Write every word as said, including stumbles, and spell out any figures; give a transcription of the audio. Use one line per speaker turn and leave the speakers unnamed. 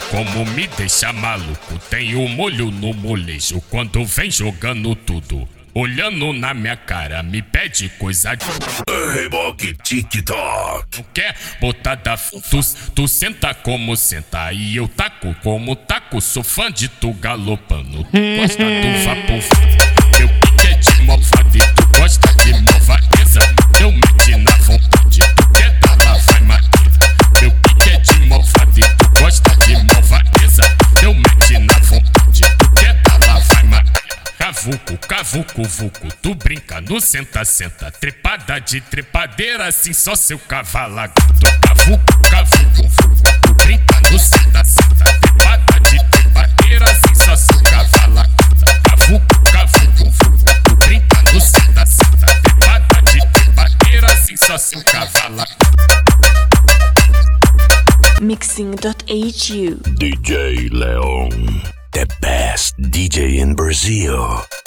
como me deixa maluco. Tem o molho no molejo quando vem jogando tudo. Olhando na minha cara, me pede coisa de...
Reboque TikTok.
Não quer botada, tu, tu senta como senta. E eu taco como taco, sou fã de tu galopando. Tu gosta do vapor, meu pique é de malvado. E tu gosta de malvadeza, eu meti na vontade. Tu quer dar lá, vai madeira. Meu pique é de malvado e tu gosta de malvadeza, eu meti na vontade. Tu quer dar lá, vai madeira. Cavuco, cavuco, vuco, tu brinca no senta, senta. Trepada de trepadeira, assim só seu cavalato. Cavuco, cavuco, vuco, tu brinca no senta, senta. Trepada de trepadeira, assim só seu cavalato. Cavuco, cavuco, vuco, tu brinca no senta, senta. Trepada de trepadeira, assim só seu cavalato.
Mixing dot H U
D J Leon, the best D J in Brazil.